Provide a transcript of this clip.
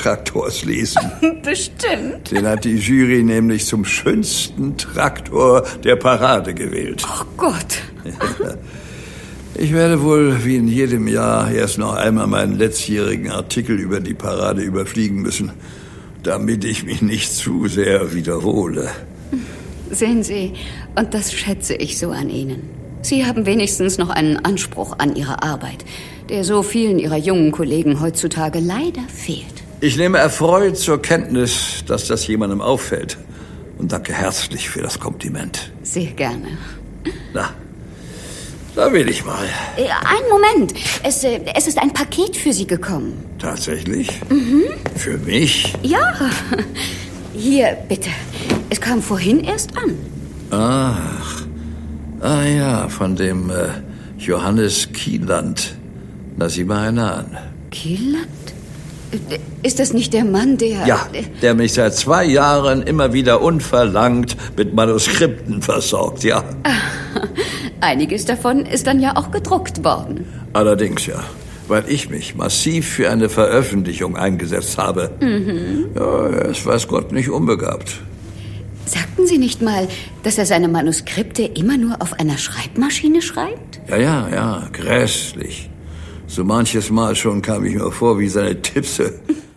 Traktors lesen. Bestimmt. Den hat die Jury nämlich zum schönsten Traktor der Parade gewählt. Oh Gott. Ich werde wohl wie in jedem Jahr erst noch einmal meinen letztjährigen Artikel über die Parade überfliegen müssen, damit ich mich nicht zu sehr wiederhole. Sehen Sie, und das schätze ich so an Ihnen. Sie haben wenigstens noch einen Anspruch an Ihre Arbeit, der so vielen Ihrer jungen Kollegen heutzutage leider fehlt. Ich nehme erfreut zur Kenntnis, dass das jemandem auffällt. Und danke herzlich für das Kompliment. Sehr gerne. Na, da will ich mal. Einen Moment. Es ist ein Paket für Sie gekommen. Tatsächlich? Für mich? Ja. Hier, bitte. Es kam vorhin erst an. Ach. Ah ja, von dem Johannes Kieland. Na, sieh mal einer an. Kieland? Ist das nicht der Mann, der... Ja, der mich seit 2 Jahren immer wieder unverlangt mit Manuskripten versorgt, ja. Einiges davon ist dann ja auch gedruckt worden. Allerdings, ja. Weil ich mich massiv für eine Veröffentlichung eingesetzt habe. Ja, er ist, weiß Gott, nicht unbegabt. Sagten Sie nicht mal, dass er seine Manuskripte immer nur auf einer Schreibmaschine schreibt? Ja, grässlich. So manches Mal schon kam ich mir vor wie seine Tipse.